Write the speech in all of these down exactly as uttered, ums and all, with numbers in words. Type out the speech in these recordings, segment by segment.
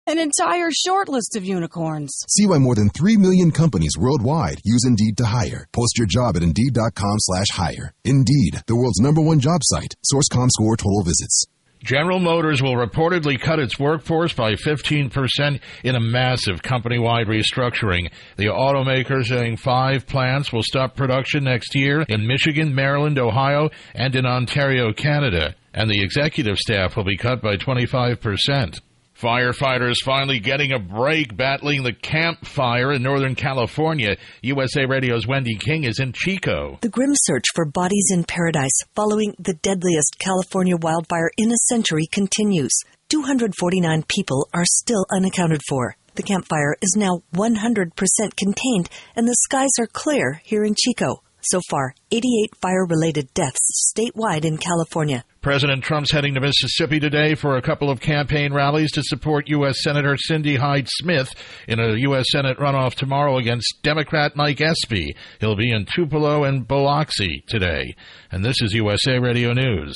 An entire short list of unicorns. See why more than three million companies worldwide use Indeed to hire. Post your job at Indeed.com slash hire. Indeed, the world's number one job site. Source comScore total visits. General Motors will reportedly cut its workforce by fifteen percent in a massive company-wide restructuring. The automaker saying five plants will stop production next year in Michigan, Maryland, Ohio, and in Ontario, Canada. And the executive staff will be cut by twenty-five percent. Firefighters finally getting a break battling the Camp Fire in Northern California. U S A Radio's Wendy King is in Chico. The grim search for bodies in paradise following the deadliest California wildfire in a century continues. two hundred forty-nine people are still unaccounted for. The Camp Fire is now one hundred percent contained, and the skies are clear here in Chico. So far, eighty-eight fire-related deaths statewide in California. President Trump's heading to Mississippi today for a couple of campaign rallies to support U S Senator Cindy Hyde-Smith in a U S Senate runoff tomorrow against Democrat Mike Espy. He'll be in Tupelo and Biloxi today. And this is U S A Radio News.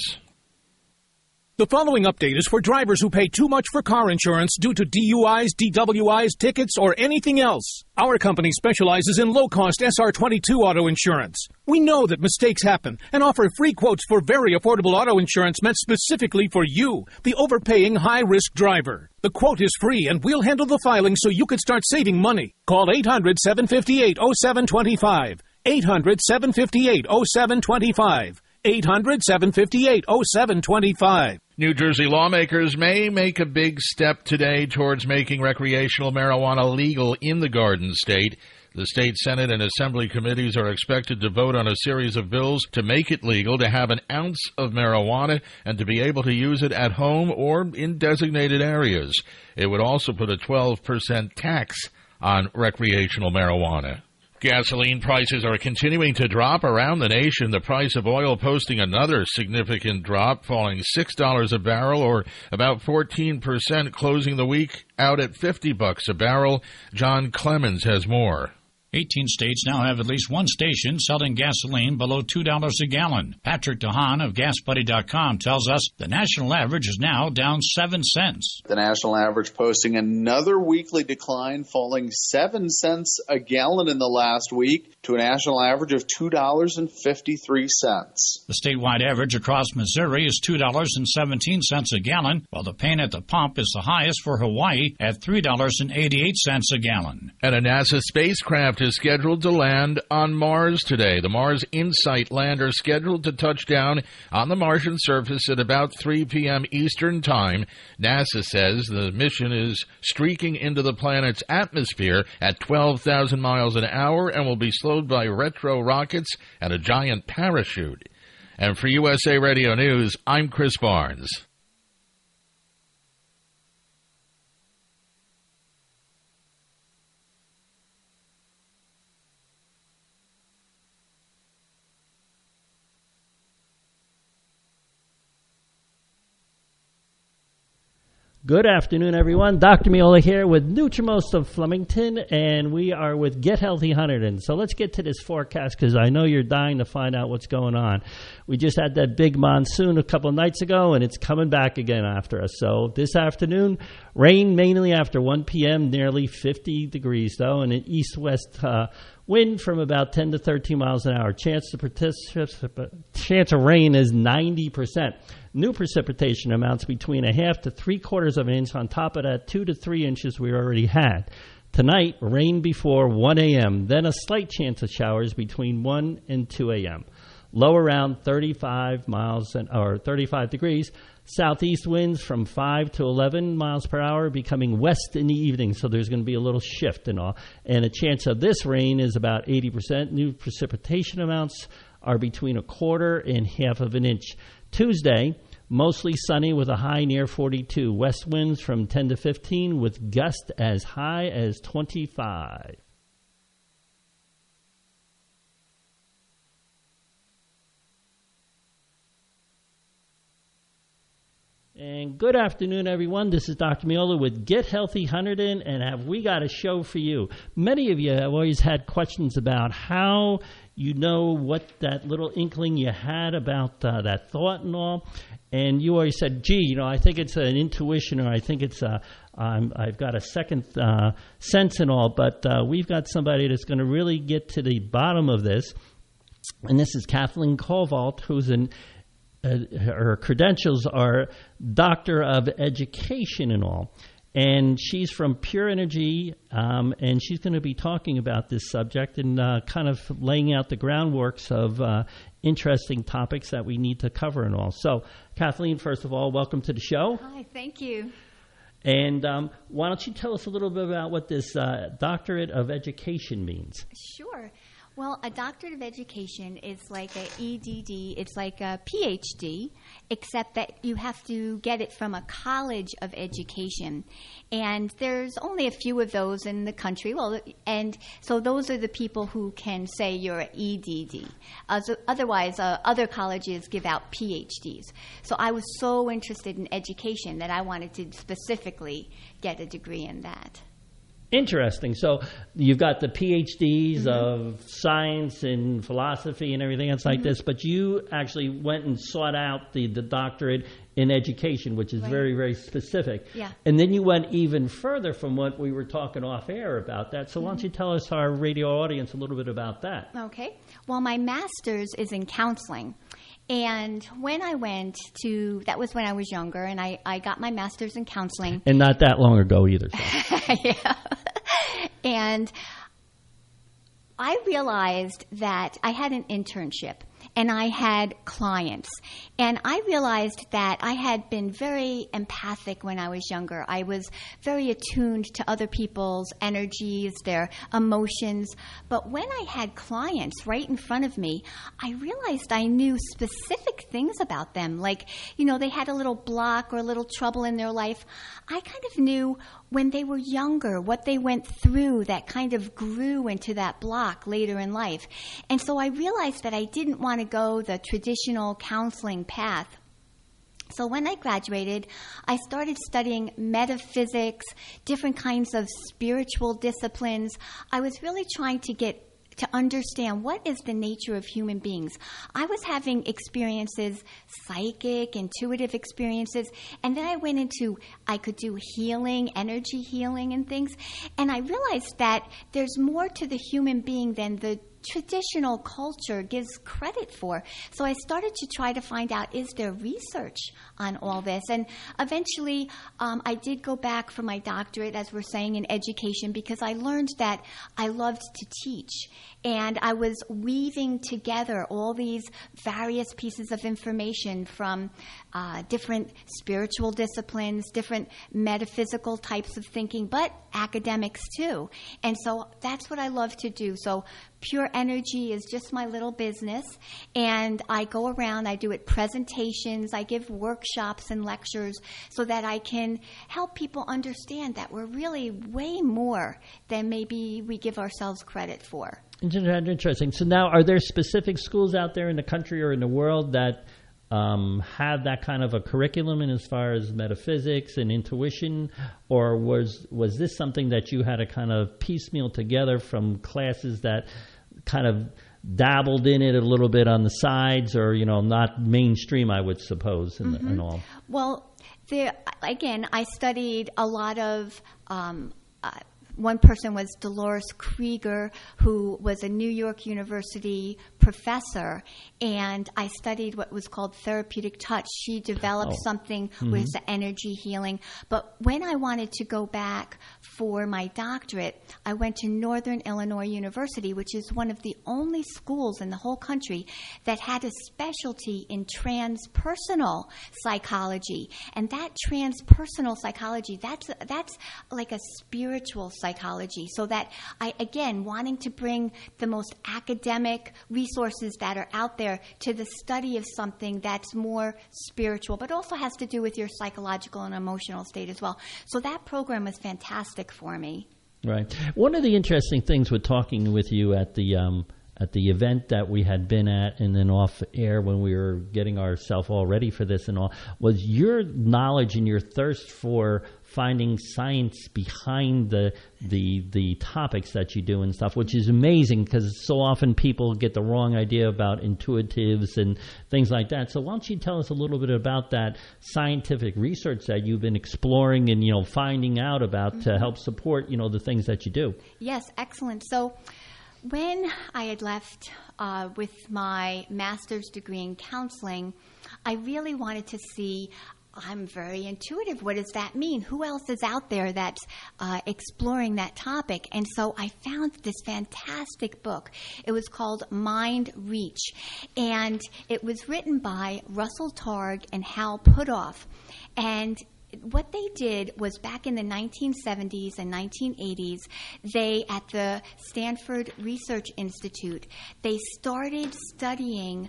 The following update is for drivers who pay too much for car insurance due to D U Is, D W Is, tickets, or anything else. Our company specializes in low-cost S R twenty-two auto insurance. We know that mistakes happen and offer free quotes for very affordable auto insurance meant specifically for you, the overpaying high-risk driver. The quote is free, and we'll handle the filing so you can start saving money. Call eight hundred, seven five eight, oh seven two five. eight hundred, seven five eight, oh seven two five. eight hundred, seven five eight, oh seven two five. New Jersey lawmakers may make a big step today towards making recreational marijuana legal in the Garden State. The state Senate and Assembly committees are expected to vote on a series of bills to make it legal to have an ounce of marijuana and to be able to use it at home or in designated areas. It would also put a twelve percent tax on recreational marijuana. Gasoline prices are continuing to drop around the nation. The price of oil posting another significant drop, falling six dollars a barrel or about fourteen percent, closing the week out at fifty bucks a barrel. John Clemens has more. eighteen states now have at least one station selling gasoline below two dollars a gallon. Patrick DeHaan of gas buddy dot com tells us the national average is now down seven cents. The national average posting another weekly decline, falling seven cents a gallon in the last week to a national average of two dollars and fifty-three cents. The statewide average across Missouri is two dollars and seventeen cents a gallon, while the pain at the pump is the highest for Hawaii at three dollars and eighty-eight cents a gallon. And a NASA spacecraft is scheduled to land on Mars today. The Mars InSight lander scheduled to touch down on the Martian surface at about three p.m. Eastern Time. NASA says the mission is streaking into the planet's atmosphere at twelve thousand miles an hour and will be slowed by retro rockets and a giant parachute. And for U S A Radio News, I'm Chris Barnes. Good afternoon, everyone. Doctor Miola here with Nutrimost of Flemington, and we are with Get Healthy Hunterdon. So let's get to this forecast because I know you're dying to find out what's going on. We just had that big monsoon a couple of nights ago, and it's coming back again after us. So this afternoon, rain mainly after one p.m., nearly fifty degrees, though, and an east-west uh, wind from about ten to thirteen miles an hour. Chance to participate, chance of rain is ninety percent. New precipitation amounts between a half to three quarters of an inch. On top of that, two to three inches we already had. Tonight, rain before one a.m., then a slight chance of showers between one and two a.m. Low around thirty-five miles an, or thirty-five degrees. Southeast winds from five to eleven miles per hour, becoming west in the evening, so there's going to be a little shift and all. And a chance of this rain is about eighty percent. New precipitation amounts are between a quarter and half of an inch. Tuesday, mostly sunny with a high near forty-two. West winds from ten to fifteen with gusts as high as twenty-five. And good afternoon, everyone. This is Doctor Miola with Get Healthy Hunterdon, and have we got a show for you. Many of you have always had questions about how you know what that little inkling you had about uh, that thought and all. And you always said, gee, you know, I think it's an intuition, or I think it's a, I'm, I've got a second uh, sense and all, but uh, we've got somebody that's going to really get to the bottom of this. And this is Kathleen Kovault, who's an uh, her credentials are Doctor of Education and all. And she's from Pure Energy, um, and she's going to be talking about this subject and uh, kind of laying out the groundworks of uh, interesting topics that we need to cover and all. So, Kathleen, first of all, welcome to the show. Hi, thank you. And um, why don't you tell us a little bit about what this uh, Doctorate of Education means? Sure. Well, a doctorate of education is like a E D D. It's like a P H D, except that you have to get it from a college of education. And there's only a few of those in the country. Well, and so those are the people who can say you're an E D D. Uh, so otherwise, uh, other colleges give out P H Ds. So I was so interested in education that I wanted to specifically get a degree in that. Interesting. So you've got the P H Ds mm-hmm. of science and philosophy and everything else like mm-hmm. this, but you actually went and sought out the, the doctorate in education, which is right. very, very specific. Yeah. And then you went even further from what we were talking off air about that. So mm-hmm. why don't you tell us, our radio audience, a little bit about that? Okay. Well, my master's is in counseling. And when I went to, that was when I was younger, and I, I got my master's in counseling. And not that long ago either. So. Yeah. And I realized that I had an internship and I had clients. And I realized that I had been very empathic when I was younger. I was very attuned to other people's energies, their emotions. But when I had clients right in front of me, I realized I knew specific things about them. Like, you know, they had a little block or a little trouble in their life. I kind of knew when they were younger, what they went through that kind of grew into that block later in life. And so I realized that I didn't want to go the traditional counseling path. So when I graduated, I started studying metaphysics, different kinds of spiritual disciplines. I was really trying to get to understand what is the nature of human beings. I was having experiences, psychic, intuitive experiences, and then I went into, I could do healing, energy healing and things, and I realized that there's more to the human being than the traditional culture gives credit for. So I started to try to find out, is there research on all this? And eventually um, I did go back for my doctorate, as we're saying, in education, because I learned that I loved to teach. And I was weaving together all these various pieces of information from uh, different spiritual disciplines, different metaphysical types of thinking, but academics too. And so that's what I love to do. So Pure Energy is just my little business, and I go around, I do it presentations, I give workshops and lectures so that I can help people understand that we're really way more than maybe we give ourselves credit for. Interesting. So now, are there specific schools out there in the country or in the world that um, have that kind of a curriculum in as far as metaphysics and intuition, or was was this something that you had to kind of piecemeal together from classes that kind of dabbled in it a little bit on the sides, or, you know, not mainstream, I would suppose, and, mm-hmm. and all? Well, there, again, I studied a lot of um, uh, one person was Dolores Krieger, who was a New York University professor, and I studied what was called therapeutic touch. She developed oh. something mm-hmm. with the energy healing. But when I wanted to go back for my doctorate, I went to Northern Illinois University, which is one of the only schools in the whole country that had a specialty in transpersonal psychology. And that transpersonal psychology, that's that's like a spiritual psychology. So that I, again, wanting to bring the most academic resources that are out there to the study of something that's more spiritual, but also has to do with your psychological and emotional state as well. So that program was fantastic for me. Right. One of the interesting things with talking with you at the um, at the event that we had been at and then off air when we were getting ourselves all ready for this and all, was your knowledge and your thirst for finding science behind the the the topics that you do and stuff, which is amazing because so often people get the wrong idea about intuitives and things like that. So why don't you tell us a little bit about that scientific research that you've been exploring and, you know, finding out about mm-hmm. to help support, you know, the things that you do? Yes, excellent. So when I had left uh, with my master's degree in counseling, I really wanted to see, I'm very intuitive. What does that mean? Who else is out there that's uh, exploring that topic? And so I found this fantastic book. It was called Mind Reach, and it was written by Russell Targ and Hal Puthoff. And what they did was back in the nineteen seventies and nineteen eighties, they, at the Stanford Research Institute, they started studying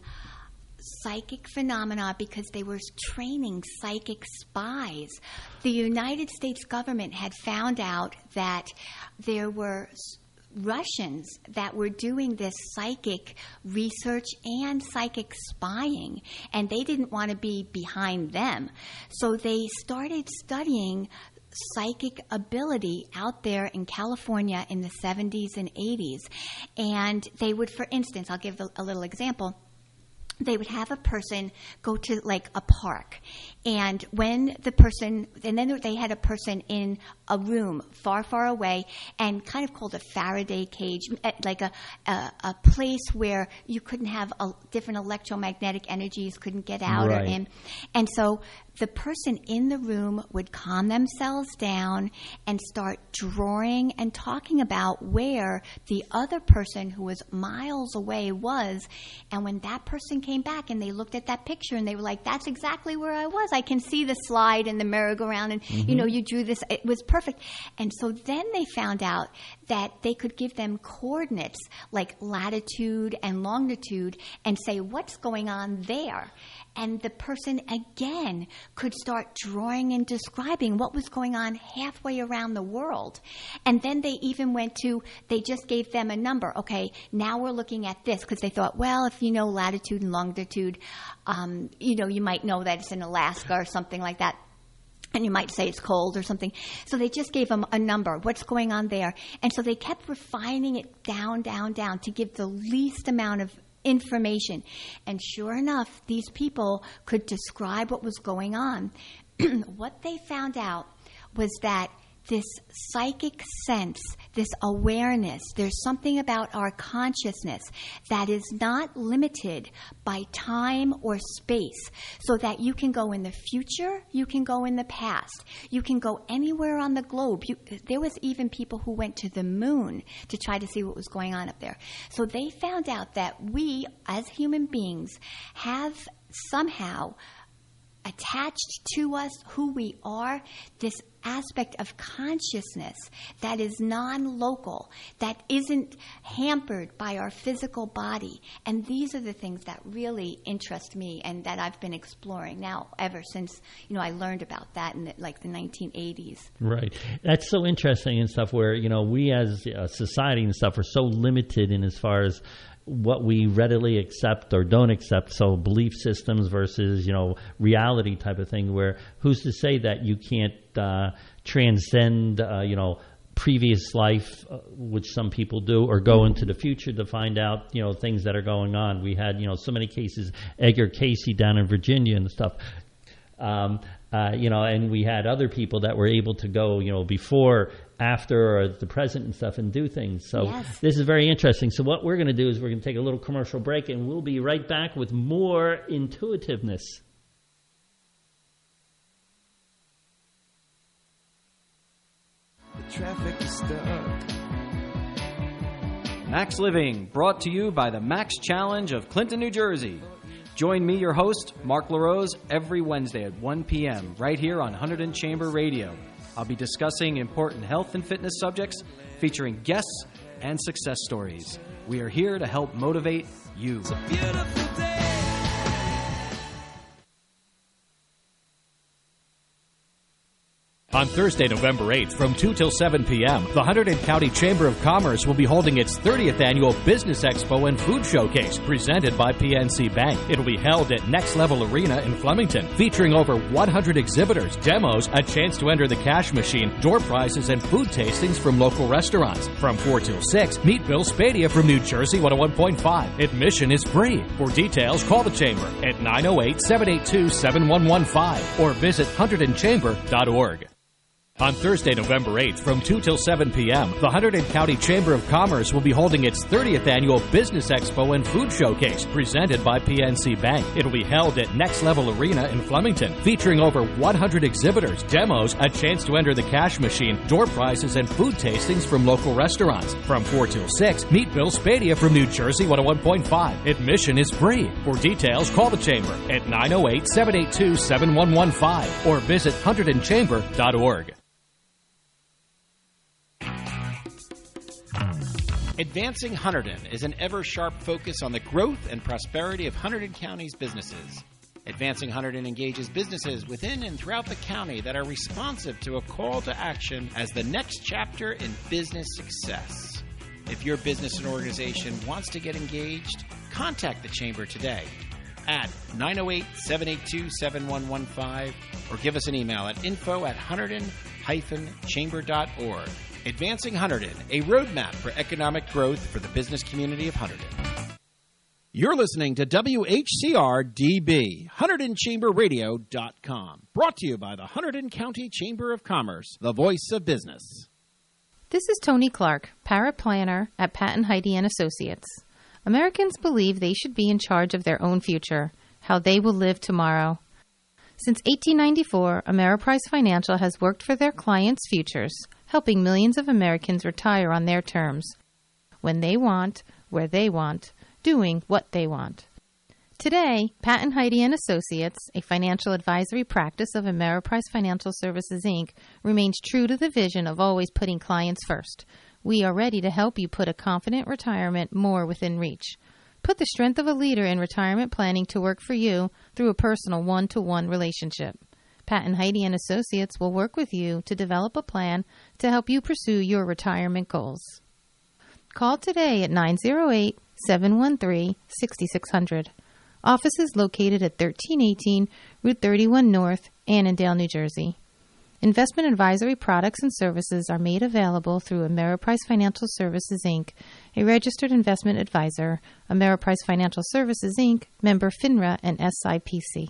psychic phenomena because they were training psychic spies. The United States government had found out that there were Russians that were doing this psychic research and psychic spying, and they didn't want to be behind them. So they started studying psychic ability out there in California in the seventies and eighties. And they would, for instance, I'll give a little example. They would have a person go to like a park, and when the person, and then they had a person in a room far, far away, and kind of called a Faraday cage, like a a, a place where you couldn't have a, different electromagnetic energies couldn't get out right. or in, and so the person in the room would calm themselves down and start drawing and talking about where the other person who was miles away was. And when that person came back and they looked at that picture and they were like, that's exactly where I was. I can see the slide and the merry-go-round and, mm-hmm. you know, you drew this. It was perfect. And so then they found out that they could give them coordinates like latitude and longitude and say, what's going on there? And the person, again, could start drawing and describing what was going on halfway around the world. And then they even went to, they just gave them a number. Okay, now we're looking at this, because they thought, well, if you know latitude and longitude, um, you know, you might know that it's in Alaska or something like that. And you might say it's cold or something. So they just gave them a number. What's going on there? And so they kept refining it down, down, down to give the least amount of information. And sure enough, these people could describe what was going on. What they found out was that this psychic sense, this awareness, there's something about our consciousness that is not limited by time or space, so that you can go in the future, you can go in the past, you can go anywhere on the globe. You, there was even people who went to the moon to try to see what was going on up there. So they found out that we, as human beings, have somehow attached to us who we are, this aspect of consciousness that is non-local, that isn't hampered by our physical body. And these are the things that really interest me and that I've been exploring now ever since, you know, I learned about that in the, like the nineteen eighties. Right. That's so interesting and stuff where, you know, we as a society and stuff are so limited in as far as what we readily accept or don't accept. So belief systems versus, you know, reality type of thing, where who's to say that you can't uh, transcend, uh, you know, previous life, uh, which some people do, or go into the future to find out, you know, things that are going on. We had, you know, so many cases, Edgar Casey down in Virginia and stuff. Um, uh, you know, and we had other people that were able to go, you know, before, after, or the present and stuff and do things. So yes. This is very interesting. So what we're going to do is we're going to take a little commercial break, and we'll be right back with more intuitiveness. The traffic is stuck. Max Living, brought to you by the Max Challenge of Clinton, New Jersey. Join me, your host, Mark LaRose, every Wednesday at one p.m. right here on Hunterdon Chamber Radio. I'll be discussing important health and fitness subjects, featuring guests and success stories. We are here to help motivate you. It's a beautiful day. On Thursday, November eighth, from two till seven p.m., the Hunterdon County Chamber of Commerce will be holding its thirtieth Annual Business Expo and Food Showcase, presented by P N C Bank. It'll be held at Next Level Arena in Flemington, featuring over one hundred exhibitors, demos, a chance to enter the cash machine, door prizes, and food tastings from local restaurants. From four till six, meet Bill Spadia from New Jersey one oh one point five. Admission is free. For details, call the Chamber at nine oh eight, seven eight two, seven one one five or visit hunterdon chamber dot org. On Thursday, November eighth, from two till seven p.m., the Hunterdon County Chamber of Commerce will be holding its thirtieth Annual Business Expo and Food Showcase, presented by P N C Bank. It'll be held at Next Level Arena in Flemington, featuring over one hundred exhibitors, demos, a chance to enter the cash machine, door prizes, and food tastings from local restaurants. From four till six, meet Bill Spadia from New Jersey one oh one point five. Admission is free. For details, call the Chamber at nine oh eight, seven eight two, seven one one five or visit hunterdon chamber dot org. Advancing Hunterdon is an ever-sharp focus on the growth and prosperity of Hunterdon County's businesses. Advancing Hunterdon engages businesses within and throughout the county that are responsive to a call to action as the next chapter in business success. If your business and organization wants to get engaged, contact the Chamber today at nine oh eight, seven eight two, seven one one five or give us an email at info at hunterdon dash chamber dot org. Advancing Hunterdon, a roadmap for economic growth for the business community of Hunterdon. You're listening to W H C R D B, Hunterdon Chamber Radio dot com. Brought to you by the Hunterdon County Chamber of Commerce, the voice of business. This is Tony Clark, paraplanner at Patton Heidi and Associates. Americans believe they should be in charge of their own future, how they will live tomorrow. Since eighteen ninety-four, Ameriprise Financial has worked for their clients' futures, helping millions of Americans retire on their terms, when they want, where they want, doing what they want. Today, Patton Heidi and Associates, a financial advisory practice of Ameriprise Financial Services, Incorporated, remains true to the vision of always putting clients first. We are ready to help you put a confident retirement more within reach. Put the strength of a leader in retirement planning to work for you through a personal one-to-one relationship. Patton Heidi and Associates will work with you to develop a plan to help you pursue your retirement goals. Call today at nine oh eight, seven one three, six six zero zero. Office is located at thirteen eighteen Route thirty-one North, Annandale, New Jersey. Investment advisory products and services are made available through Ameriprise Financial Services, Incorporated, a registered investment advisor, Ameriprise Financial Services, Incorporated, member FINRA and S I P C.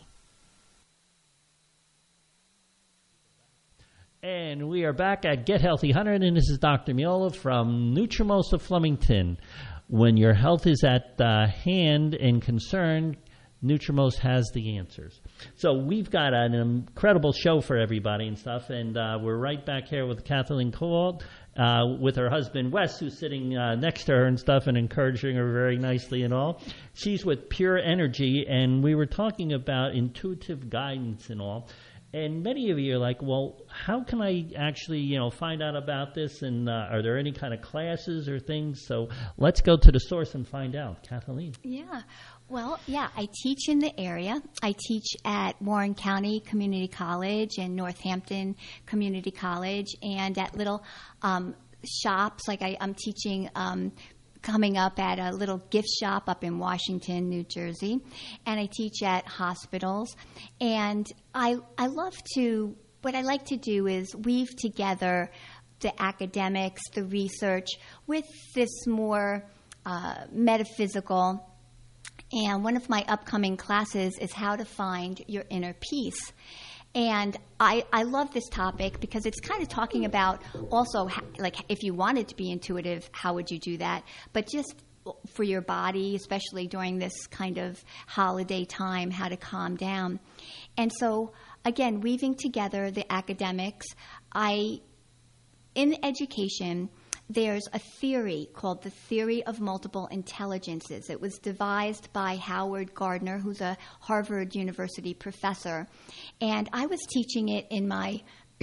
And we are back at Get Healthy one hundred, and this is Doctor Miola from Nutrimost of Flemington. When your health is at uh, hand and concern, Nutrimost has the answers. So we've got an incredible show for everybody and stuff, and uh, we're right back here with Kathleen Cole, uh, with her husband Wes, who's sitting uh, next to her and stuff and encouraging her very nicely and all. She's with Pure Energy, and we were talking about intuitive guidance and all. And many of you are like, well, how can I actually, you know, find out about this? And uh, are there any kind of classes or things? So let's go to the source and find out. Kathleen. Yeah. Well, yeah, I teach in the area. I teach at Warren County Community College and Northampton Community College and at little um, shops. Like I, I'm teaching um coming up at a little gift shop up in Washington, New Jersey, and I teach at hospitals. And I I love to, what I like to do is weave together the academics, the research, with this more uh, metaphysical. And one of my upcoming classes is how to find your inner peace. And I, I love this topic because it's kind of talking about also, like, if you wanted to be intuitive, how would you do that? But just for your body, especially during this kind of holiday time, how to calm down. And so, again, weaving together the academics, I, in education, there's a theory called the theory of multiple intelligences. It was devised by Howard Gardner, who's a Harvard University professor. And I was teaching it in my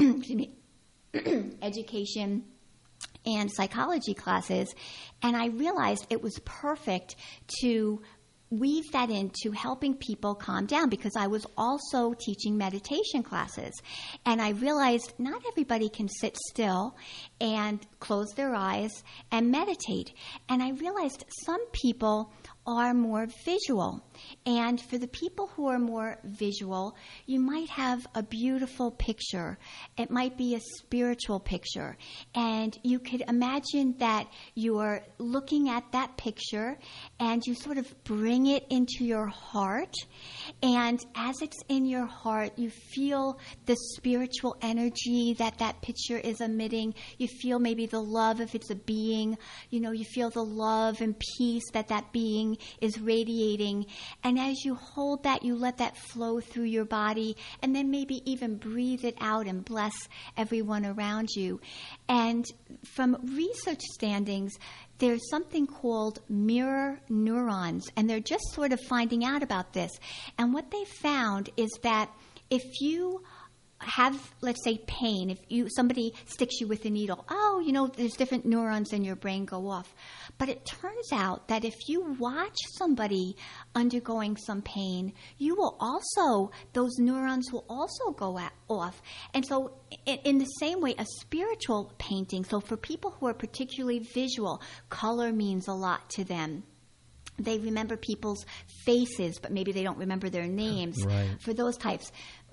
education and psychology classes, and I realized it was perfect to weave that into helping people calm down, because I was also teaching meditation classes. And I realized not everybody can sit still and close their eyes and meditate. And I realized some people are more visual. And for the people who are more visual, you might have a beautiful picture. It might be a spiritual picture. And you could imagine that you are looking at that picture and you sort of bring it into your heart. And as it's in your heart, you feel the spiritual energy that that picture is emitting. You feel maybe the love if it's a being. You know, you feel the love and peace that that being is radiating. And as you hold that, you let that flow through your body, and then maybe even breathe it out and bless everyone around you. And from research standings, there's something called mirror neurons, and they're just sort of finding out about this. And what they found is that if you have, let's say, pain, if you somebody sticks you with a needle, oh, you know, there's different neurons in your brain go off. But it turns out that if you watch somebody undergoing some pain, you will also, those neurons will also go at, off. And so in, in the same way, a spiritual painting, so for people who are particularly visual, color means a lot to them. They remember people's faces, but maybe they don't remember their names. Right. For those types.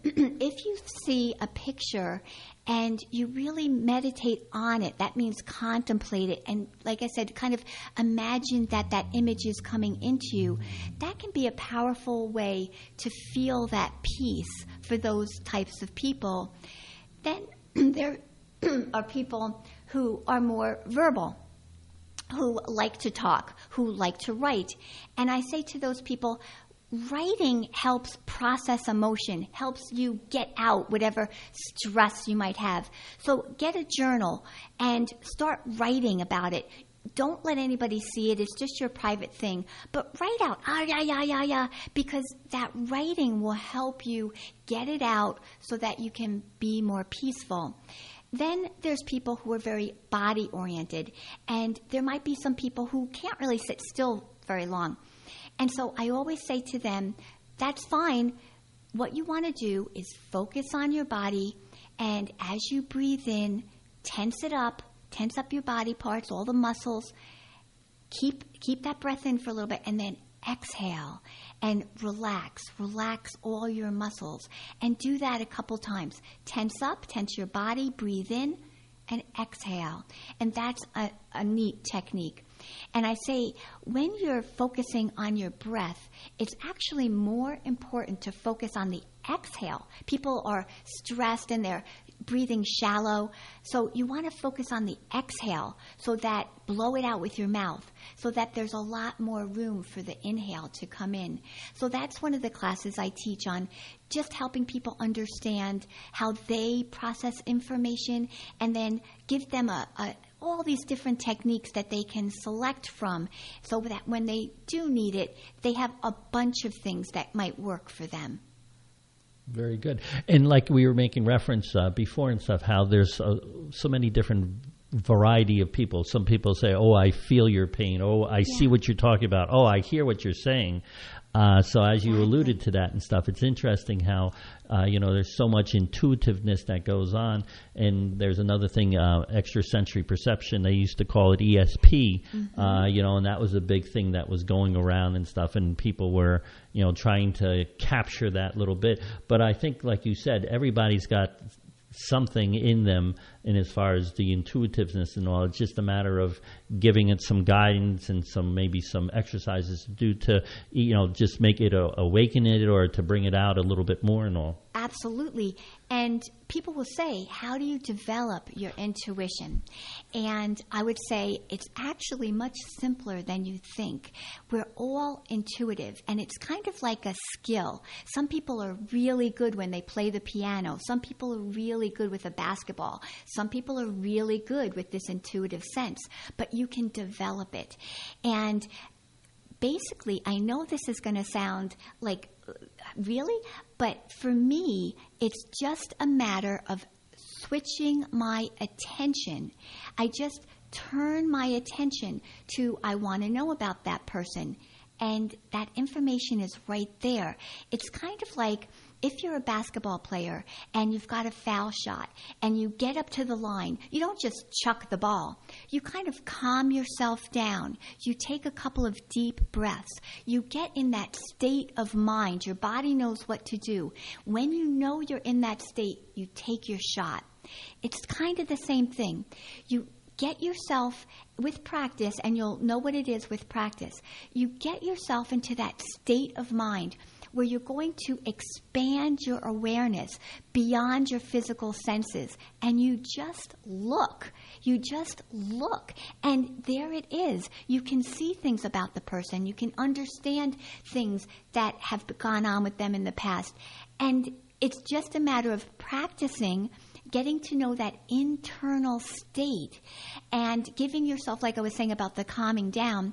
If you see a picture and you really meditate on it, that means contemplate it, and like I said, kind of imagine that that image is coming into you, that can be a powerful way to feel that peace for those types of people. Then there are people who are more verbal, who like to talk, who like to write. And I say to those people, writing helps process emotion, helps you get out whatever stress you might have. So get a journal and start writing about it. Don't let anybody see it. It's just your private thing. But write out, ah, yeah, yeah, yeah, yeah, because that writing will help you get it out so that you can be more peaceful. Then there's people who are very body-oriented, and there might be some people who can't really sit still very long. And so I always say to them, that's fine. What you want to do is focus on your body, and as you breathe in, tense it up, tense up your body parts, all the muscles. Keep keep that breath in for a little bit, and then exhale and relax. Relax all your muscles, and do that a couple times. Tense up, tense your body, breathe in, and exhale. And that's a, a neat technique. And I say, when you're focusing on your breath, it's actually more important to focus on the exhale. People are stressed and they're breathing shallow. So you want to focus on the exhale, so that blow it out with your mouth, so that there's a lot more room for the inhale to come in. So that's one of the classes I teach on, just helping people understand how they process information, and then give them a, a all these different techniques that they can select from, so that when they do need it, they have a bunch of things that might work for them. Very good. And like we were making reference uh, before and stuff, how there's uh, so many different variety of people. Some people say, oh, I feel your pain. Oh, I yeah. see what you're talking about. Oh, I hear what you're saying. Uh, so as you alluded to that and stuff, it's interesting how, uh, you know, there's so much intuitiveness that goes on. And there's another thing, uh, extrasensory perception. They used to call it E S P, mm-hmm. uh, you know, and that was a big thing that was going around and stuff. And people were, you know, trying to capture that little bit. But I think, like you said, everybody's got something in them, and as far as the intuitiveness and all, it's just a matter of giving it some guidance and some maybe some exercises to do to, you know, just make it a, awaken it, or to bring it out a little bit more and all. Absolutely. And people will say, how do you develop your intuition? And I would say it's actually much simpler than you think. We're all intuitive, and it's kind of like a skill. Some people are really good when they play the piano. Some people are really good with a basketball. Some people are really good with this intuitive sense, but you can develop it. And basically, I know this is going to sound like, really? But for me, it's just a matter of switching my attention. I just turn my attention to, I want to know about that person. and that information is right there. It's kind of like if you're a basketball player and you've got a foul shot and you get up to the line, you don't just chuck the ball. You kind of calm yourself down. You take a couple of deep breaths. You get in that state of mind. Your body knows what to do. When you know you're in that state, you take your shot. It's kind of the same thing. You get yourself, with practice, and you'll know what it is with practice, you get yourself into that state of mind where you're going to expand your awareness beyond your physical senses. And you just look. You just look. And there it is. You can see things about the person. You can understand things that have gone on with them in the past. And it's just a matter of practicing, getting to know that internal state and giving yourself, like I was saying about the calming down,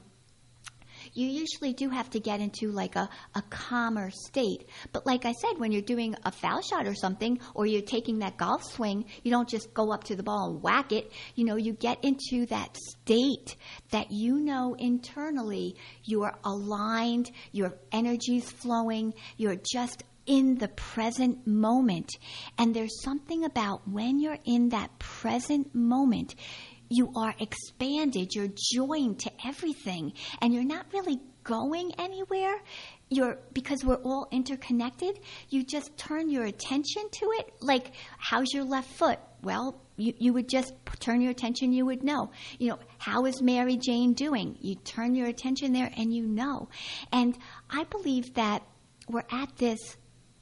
you usually do have to get into like a, a calmer state. But like I said, when you're doing a foul shot or something, or you're taking that golf swing, you don't just go up to the ball and whack it. You know, you get into that state that you know internally you are aligned, your energy's flowing, you're just in the present moment. And there's something about when you're in that present moment, you are expanded, you're joined to everything, and you're not really going anywhere. You're, because we're all interconnected, you just turn your attention to it. Like, how's your left foot? Well, you, you would just turn your attention, you would know. You know, how is Mary Jane doing? You turn your attention there and you know. And I believe that we're at this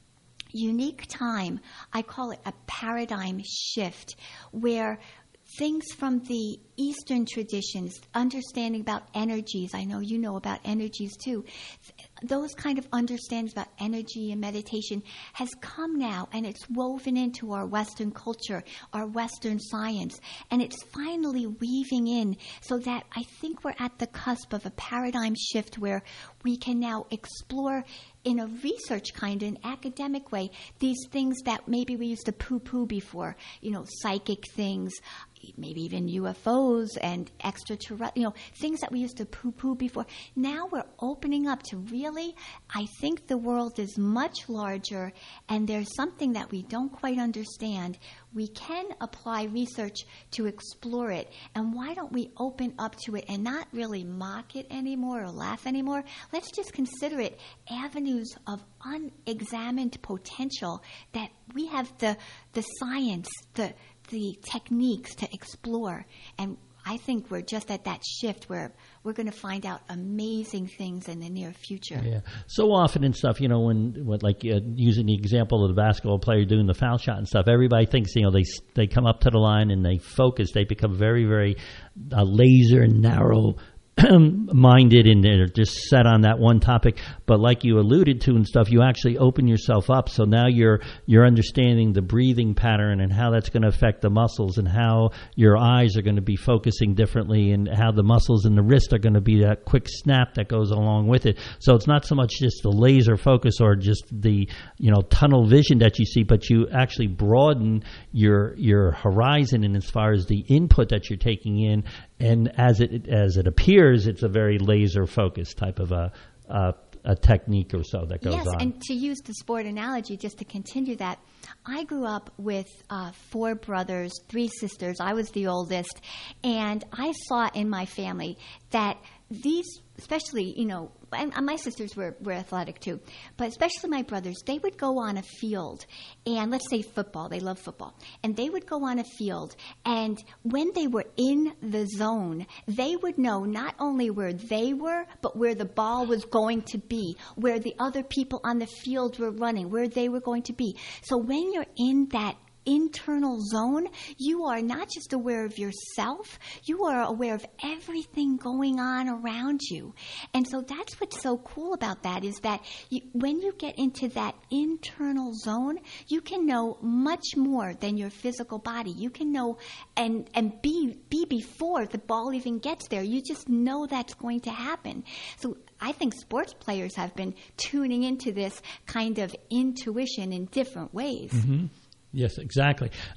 unique time. I call it a paradigm shift, where things from the Eastern traditions, understanding about energies, I know you know about energies too, those kind of understandings about energy and meditation has come now, and it's woven into our Western culture, our Western science, and it's finally weaving in, so that I think we're at the cusp of a paradigm shift where we can now explore in a research kind of an academic way these things that maybe we used to poo-poo before, you know, psychic things, maybe even U F Os and extraterrestrial, you know, things that we used to poo-poo before. Now we're opening up to really, I think the world is much larger, and there's something that we don't quite understand. We can apply research to explore it, and why don't we open up to it and not really mock it anymore or laugh anymore? Let's just consider it avenues of unexamined potential that we have the the science, the the techniques to explore. And I think we're just at that shift where we're going to find out amazing things in the near future. Yeah. So often in stuff, you know, when, when like uh, using the example of the basketball player doing the foul shot and stuff, everybody thinks, you know, they they come up to the line and they focus. They become very, very uh, laser narrow minded, and they're just set on that one topic. But like you alluded to and stuff, you actually open yourself up. So now you're you're understanding the breathing pattern and how that's going to affect the muscles, and how your eyes are going to be focusing differently, and how the muscles in the wrist are going to be that quick snap that goes along with it. So it's not so much just the laser focus or just the, you know, tunnel vision that you see, but you actually broaden your your horizon, and as far as the input that you're taking in. And as it as it appears, it's a very laser focused type of a, a a technique or so that goes yes, on. Yes, and to use the sport analogy, just to continue that, I grew up with uh, four brothers, three sisters. I was the oldest, and I saw in my family that these, especially, you know, and my sisters were, were athletic too, but especially my brothers, they would go on a field, and let's say football, they love football, and they would go on a field, and when they were in the zone, they would know not only where they were, but where the ball was going to be, where the other people on the field were running, where they were going to be. So when you're in that internal zone, you are not just aware of yourself, you are aware of everything going on around you. And so that's what's so cool about that, is that you, when you get into that internal zone, you can know much more than your physical body. You can know and and be be before the ball even gets there. You just know that's going to happen. So I think sports players have been tuning into this kind of intuition in different ways. Mm-hmm. Yes, exactly.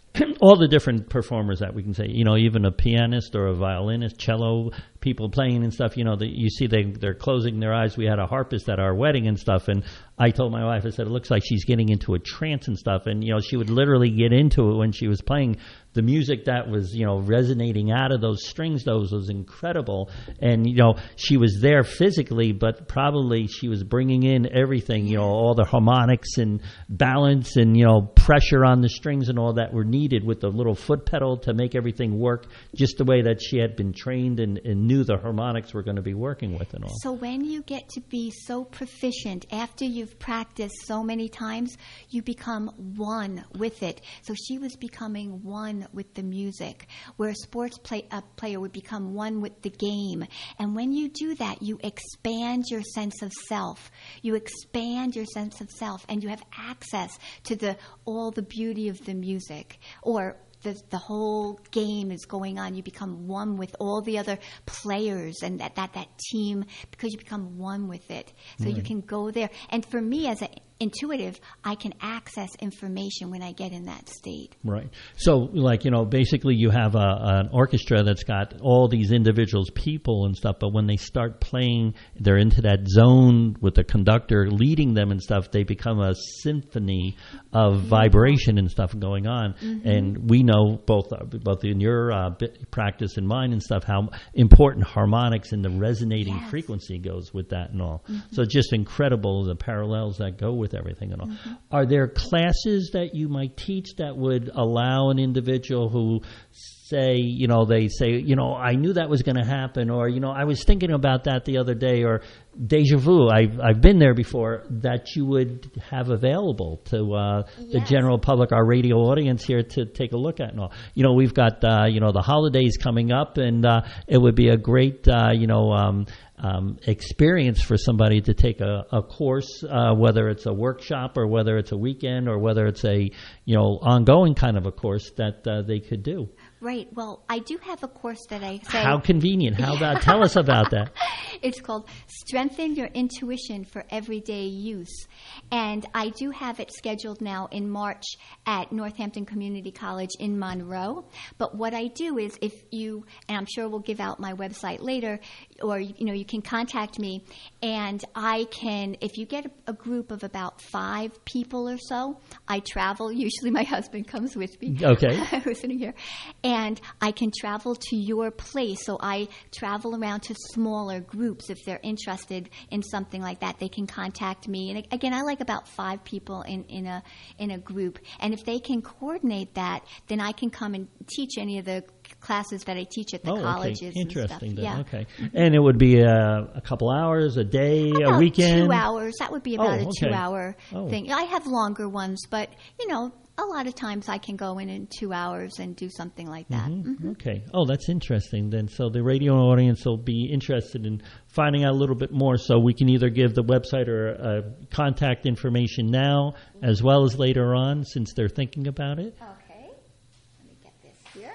all the different performers that we can say, you know, even a pianist or a violinist, cello, people playing and stuff, you know, the, you see they, they're closing their eyes. We had a harpist at our wedding and stuff, and I told my wife, I said, it looks like she's getting into a trance and stuff. And, you know, she would literally get into it when she was playing. The music that was, you know, resonating out of those strings, those was incredible. And, you know, she was there physically, but probably she was bringing in everything, you know, all the harmonics and balance and, you know, pressure on the strings and all that were needed with the little foot pedal to make everything work just the way that she had been trained and, and knew the harmonics were going to be working with and all. So when you get to be so proficient, after you've practiced so many times, you become one with it. So she was becoming one with the music, where a sports play, uh, player would become one with the game. And when you do that, you expand your sense of self. You expand your sense of self, and you have access to the all the beauty of the music, or The, the whole game is going on. You become one with all the other players and that, that, that team, because you become one with it. So right. You can go there. And for me as an intuitive, I can access information when I get in that state. Right. So, like, you know, basically you have a, an orchestra that's got all these individuals, people and stuff, but when they start playing, they're into that zone with the conductor leading them and stuff, they become a symphony of mm-hmm. vibration and stuff going on. Mm-hmm. And we know both both in your uh, practice and mine and stuff how important harmonics and the resonating yes. frequency goes with that and all. Mm-hmm. So it's just incredible the parallels that go with everything and all. Mm-hmm. Are there classes that you might teach that would allow an individual who say, you know, they say, you know, I knew that was going to happen, or, you know, I was thinking about that the other day, or deja vu, I've, I've been there before, that you would have available to uh, yes. the general public, our radio audience here, to take a look at and all. You know, we've got, uh, you know, the holidays coming up, and uh, it would be a great, uh, you know, um, um, experience for somebody to take a, a course, uh, whether it's a workshop or whether it's a weekend or whether it's a, you know, ongoing kind of a course that uh, they could do. Right. Well, I do have a course that I say. How convenient. How about, tell us about that. It's called Strengthen Your Intuition for Everyday Use. And I do have it scheduled now in March at Northampton Community College in Monroe. But what I do is, if you, and I'm sure we'll give out my website later, or, you know, you can contact me, and I can, if you get a, a group of about five people or so, I travel. Usually my husband comes with me. Okay. Who's sitting here. And I can travel to your place. So I travel around to smaller groups. If they're interested in something like that, they can contact me. And again, I like about five people in, in a in a group. And if they can coordinate that, then I can come and teach any of the classes that I teach at the oh, colleges. Okay. Interesting. And stuff. Then. Yeah. Okay. And it would be a, a couple hours, a day, about a weekend? Two hours. That would be about oh, a okay. two-hour oh. thing. I have longer ones, but, you know, a lot of times I can go in in two hours and do something like that. Mm-hmm. Mm-hmm. Okay. Oh, that's interesting then. So the radio audience will be interested in finding out a little bit more, so we can either give the website or uh, contact information now as well as later on, since they're thinking about it. Okay. Let me get this here.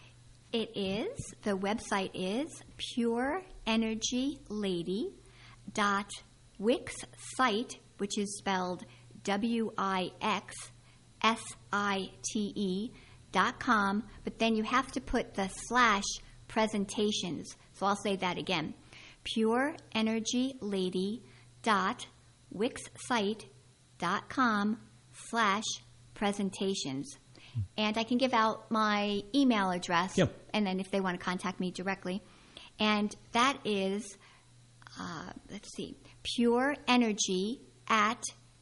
It is, the website is pure energy lady dot wix site, which is spelled W I X S I T E dot com, but then you have to put the slash presentations. So I'll say that again. pure energy lady dot wix site dot com slash presentations. And I can give out my email address, yep. and then if they want to contact me directly. And that is, uh, let's see, pure energy at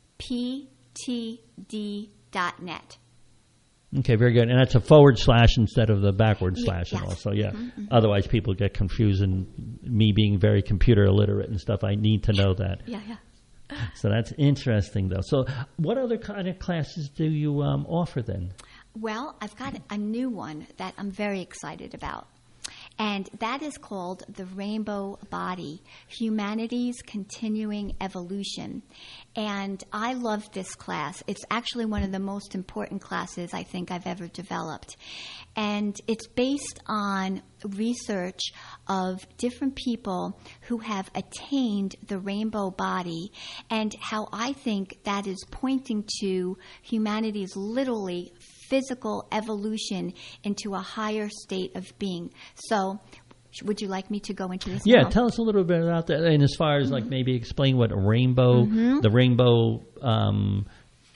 p t d dot net. Okay, very good. And that's a forward slash instead of the backward slash. Yes. And all. So, yeah. Mm-hmm, mm-hmm. Otherwise, people get confused, and me being very computer illiterate and stuff, I need to know that. Yeah, yeah. So that's interesting, though. So what other kind of classes do you um, offer then? Well, I've got a new one that I'm very excited about. And that is called The Rainbow Body, Humanity's Continuing Evolution. And I love this class. It's actually one of the most important classes I think I've ever developed. And it's based on research of different people who have attained the rainbow body, and how I think that is pointing to humanity's literally physical evolution into a higher state of being. So would you like me to go into this Yeah, now? Tell us a little bit about that. And as far as mm-hmm. like maybe explain what a rainbow, mm-hmm. the rainbow um,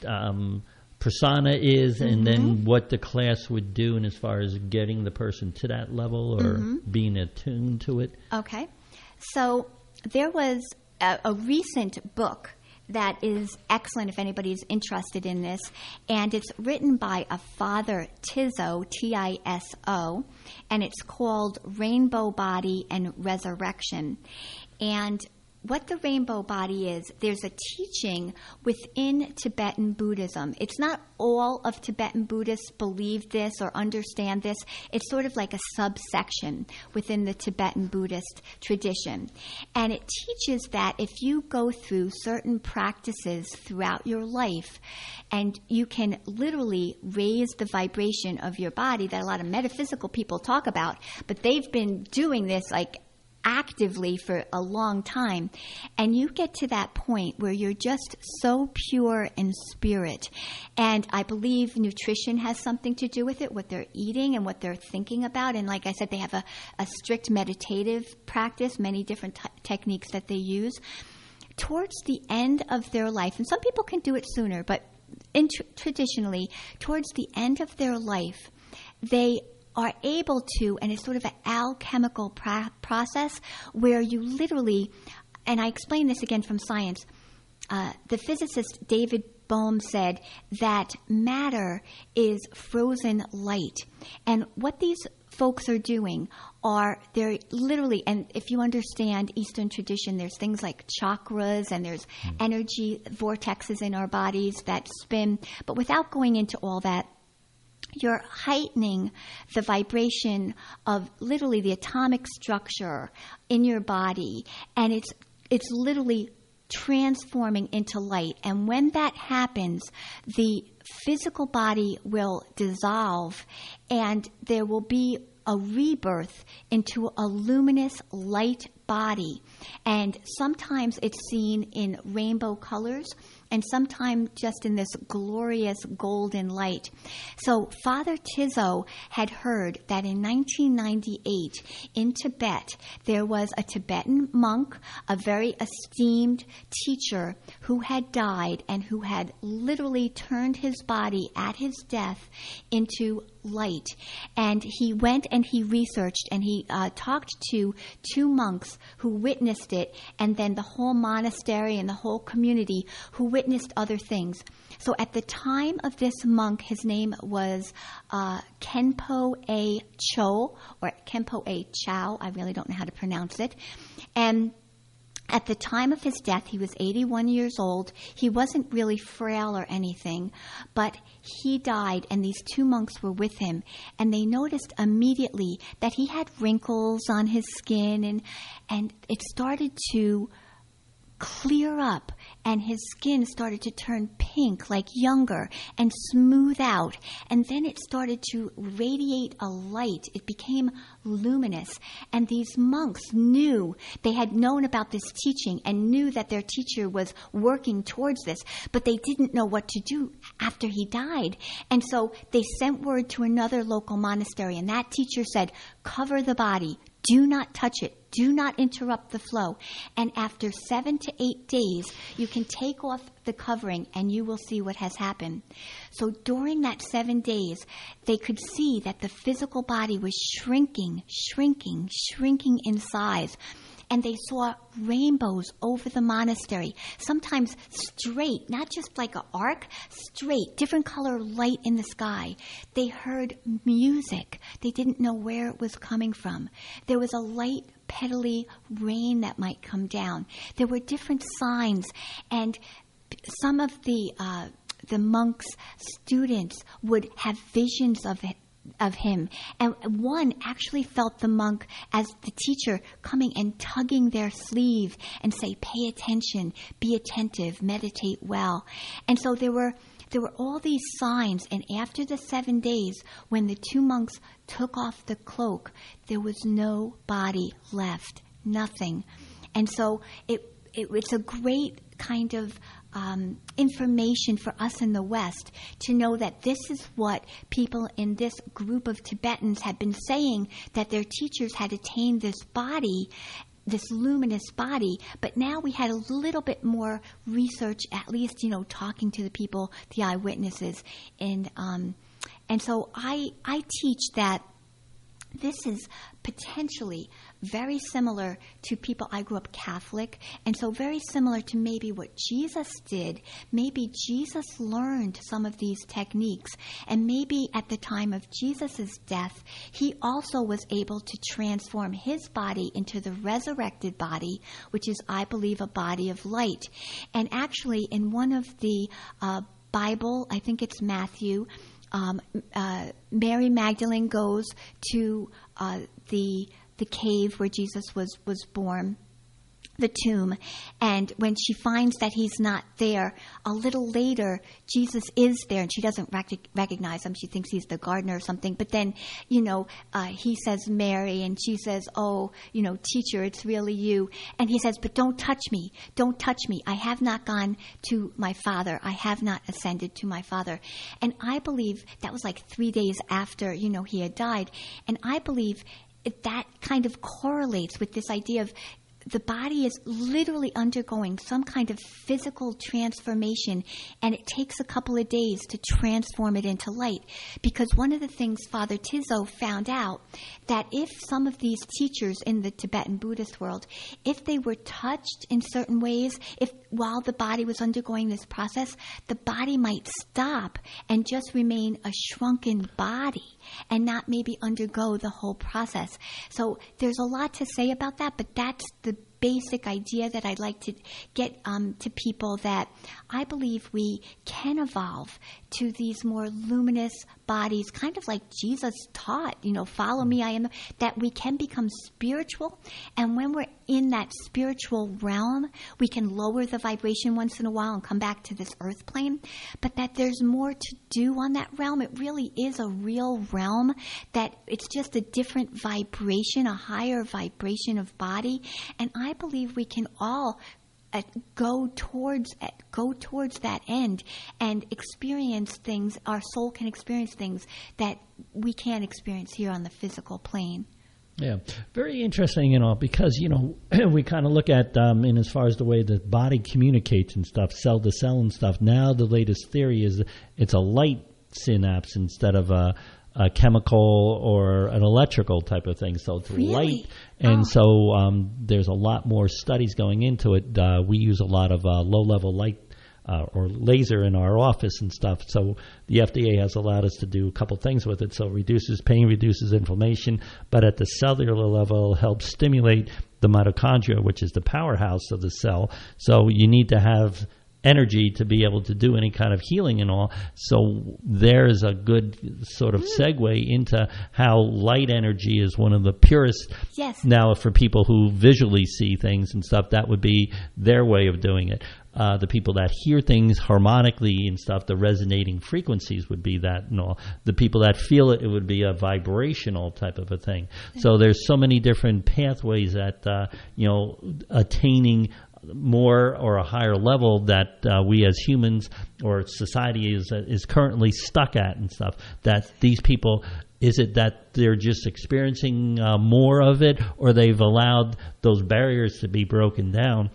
um, persona is, mm-hmm. and then what the class would do, and as far as getting the person to that level or mm-hmm. being attuned to it. Okay. So there was a, a recent book that is excellent if anybody's interested in this, and it's written by a Father Tiso, T I S O, and it's called Rainbow Body and Resurrection. And what the rainbow body is, there's a teaching within Tibetan Buddhism. It's not all of Tibetan Buddhists believe this or understand this. It's sort of like a subsection within the Tibetan Buddhist tradition. And it teaches that if you go through certain practices throughout your life, and you can literally raise the vibration of your body that a lot of metaphysical people talk about, but they've been doing this like actively for a long time, and you get to that point where you're just so pure in spirit. And I believe nutrition has something to do with it, what they're eating and what they're thinking about. And like I said, they have a, a strict meditative practice, many different t- techniques that they use. Towards the end of their life, and some people can do it sooner, but in tr- traditionally, towards the end of their life, they are able to, and it's sort of an alchemical pra- process where you literally, and I explain this again from science, uh, the physicist David Bohm said that matter is frozen light. And what these folks are doing are they're literally, and if you understand Eastern tradition, there's things like chakras and there's mm. energy vortexes in our bodies that spin. But without going into all that, you're heightening the vibration of literally the atomic structure in your body, and it's it's literally transforming into light. And when that happens, the physical body will dissolve, and there will be a rebirth into a luminous light body. And sometimes it's seen in rainbow colors, and sometimes just in this glorious golden light. So Father Tiso had heard that in nineteen ninety-eight in Tibet, there was a Tibetan monk, a very esteemed teacher, who had died and who had literally turned his body at his death into light. And he went and he researched and he uh, talked to two monks who witnessed it, and then the whole monastery and the whole community who witnessed other things. So at the time of this monk, his name was uh, Khenpo A Cho, or Khenpo A Chow, I really don't know how to pronounce it. And at the time of his death, he was eighty-one years old. He wasn't really frail or anything, but he died, and these two monks were with him, and they noticed immediately that he had wrinkles on his skin, and and it started to clear up, and his skin started to turn pink, like younger, and smooth out. And then it started to radiate a light. It became luminous. And these monks knew, they had known about this teaching and knew that their teacher was working towards this, but they didn't know what to do after he died. And so they sent word to another local monastery, and that teacher said, cover the body. Do not touch it. Do not interrupt the flow. And after seven to eight days, you can take off the covering and you will see what has happened. So during that seven days, they could see that the physical body was shrinking, shrinking, shrinking in size. And they saw rainbows over the monastery, sometimes straight, not just like an arc, straight, different color light in the sky. They heard music. They didn't know where it was coming from. There was a light, petally rain that might come down. There were different signs, and some of the uh, the monks' students would have visions of it. of him. And one actually felt the monk as the teacher coming and tugging their sleeve and say, pay attention, be attentive, meditate well. And so there were there were all these signs, and after the seven days, when the two monks took off the cloak, there was no body left, nothing. And so it, it it's a great kind of um, information for us in the West to know that this is what people in this group of Tibetans had been saying, that their teachers had attained this body, this luminous body, but now we had a little bit more research, at least, you know, talking to the people, the eyewitnesses. And um, and so I I teach that this is potentially very similar to people. I grew up Catholic, and so very similar to maybe what Jesus did. Maybe Jesus learned some of these techniques, and maybe at the time of Jesus' death, he also was able to transform his body into the resurrected body, which is, I believe, a body of light. And actually, in one of the uh, Bible, I think it's Matthew, Um, uh, Mary Magdalene goes to uh, the the cave where Jesus was, was born, the tomb, and when she finds that he's not there, a little later, Jesus is there, and she doesn't rec- recognize him. She thinks he's the gardener or something, but then, you know, uh, he says, Mary, and she says, oh, you know, teacher, it's really you. And he says, but don't touch me. Don't touch me. I have not gone to my Father. I have not ascended to my Father. And I believe that was like three days after, you know, he had died. And I believe that kind of correlates with this idea of the body is literally undergoing some kind of physical transformation, and it takes a couple of days to transform it into light. Because one of the things Father Tizzo found out, that if some of these teachers in the Tibetan Buddhist world, if they were touched in certain ways, if while the body was undergoing this process, the body might stop and just remain a shrunken body and not maybe undergo the whole process. So there's a lot to say about that, but that's the basic idea that I'd like to get um, to people, that I believe we can evolve to these more luminous bodies, kind of like Jesus taught, you know, follow me, I am, that we can become spiritual. And when we're in that spiritual realm, we can lower the vibration once in a while and come back to this earth plane. But that there's more to do on that realm. It really is a real realm, that it's just a different vibration, a higher vibration of body. And I believe we can all Uh, go towards uh, go towards that end and experience things. Our soul can experience things that we can't experience here on the physical plane. Yeah, very interesting, you know, because, you know, we kind of look at, um, in as far as the way the body communicates and stuff, cell to cell and stuff. Now the latest theory is it's a light synapse instead of a a chemical or an electrical type of thing. So it's really? light. And oh. so um, there's a lot more studies going into it. Uh, we use a lot of uh, low-level light uh, or laser in our office and stuff. So the F D A has allowed us to do a couple things with it. So it reduces pain, reduces inflammation, but at the cellular level helps stimulate the mitochondria, which is the powerhouse of the cell. So you need to have energy to be able to do any kind of healing and all. So there's a good sort of segue into how light energy is one of the purest. Yes. Now, for people who visually see things and stuff, that would be their way of doing it. Uh, the people that hear things harmonically and stuff, the resonating frequencies would be that and all. The people that feel it, it would be a vibrational type of a thing. So there's so many different pathways at, uh, you know, attaining more or a higher level that uh, we as humans or society is is currently stuck at and stuff. That these people, is it that they're just experiencing uh, more of it, or they've allowed those barriers to be broken down